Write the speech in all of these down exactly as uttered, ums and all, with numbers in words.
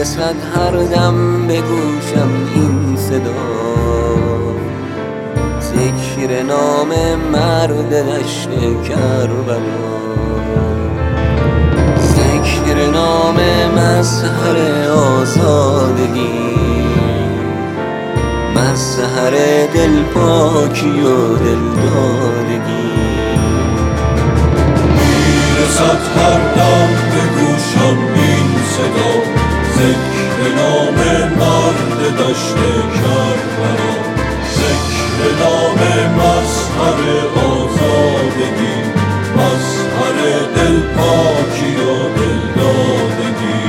میرسد هر دم به گوشم این صدا، ذکر نام مرد دشت کربلا، ذکر نام مظهر آزادگی، مظهر دل پاکی و دل دادگی. میرسد هر دم به گوشم این صدا، ذکر نام مرد دشت کربلا، ذکر نام مظهر آزادگی، مظهر دل پاکی و دل دادگی.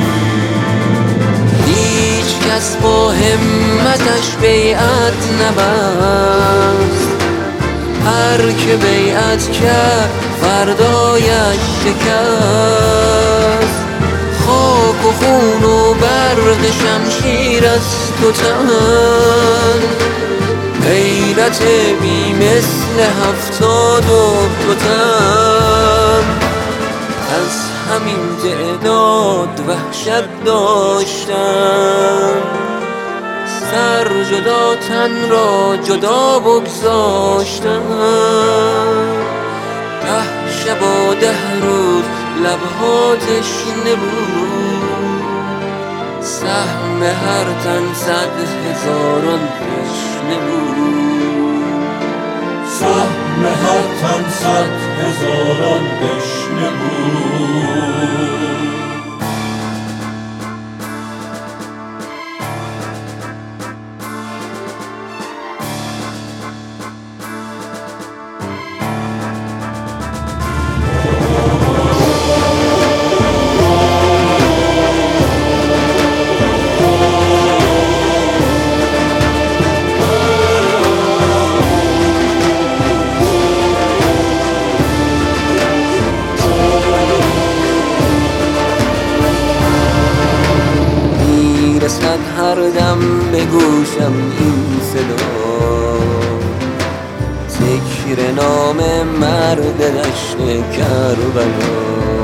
هیچ کس با همتش بیعت نبست، هر که بیعت کرد فردایش شکست. خاک و خون و برق شمشیر از تو تن، غیرت بی مثل هفتاد و دو تن. از همین تعداد وحشت داشتن، سر جدا تن را جدا بگذاشتن. ده شب و ده روز لبها تشنه بود، سهم هر تن صد هزاران تشنه بود، سهم هر تن صد هزاران تشنه بود. میرسد هر دم به گوشم این صدا، ذکر نام مرد دشت کربلا.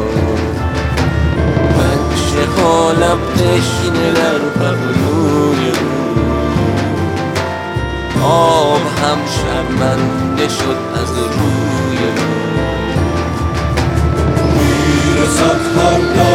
نقش حالم تشنه در پهلوی او، آب هم شرمنده شد از روی او. میرسد هر دم